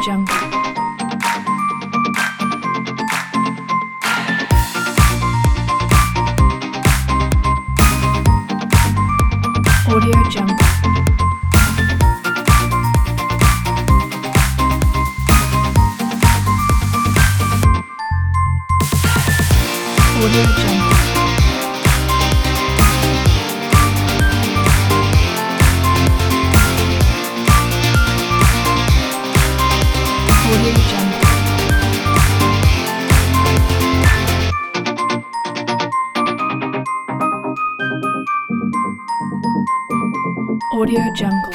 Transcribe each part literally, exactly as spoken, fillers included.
Jungle. Audio Jungle. Audio Jungle. Audio Jungle. Audio Jungle.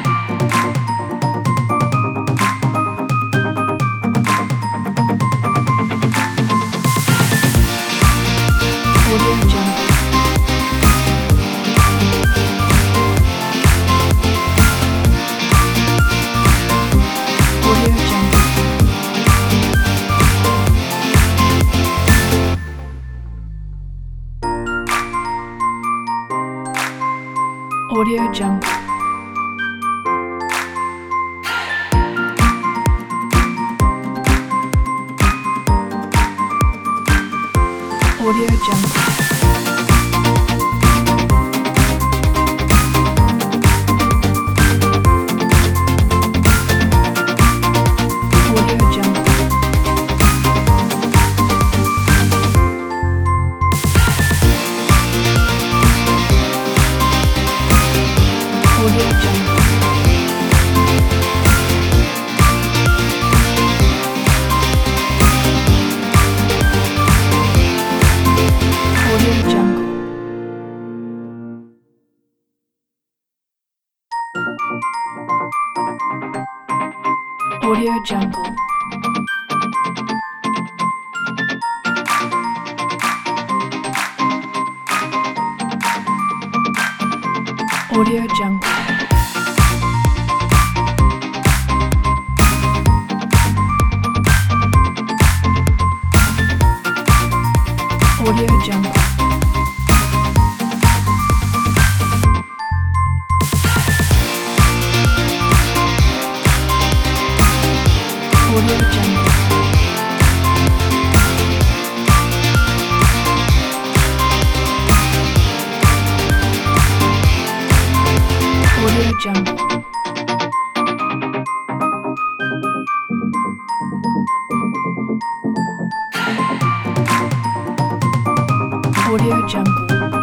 Audio Jungle. Audio Jungle. Audio Jungle. Audio Jungle. Audio Jungle. Audio Jungle. Audio Jungle. Audio Jungle. Audio Jungle. Audio Jungle. Audio Jungle. Audio Jungle. Audio Jungle.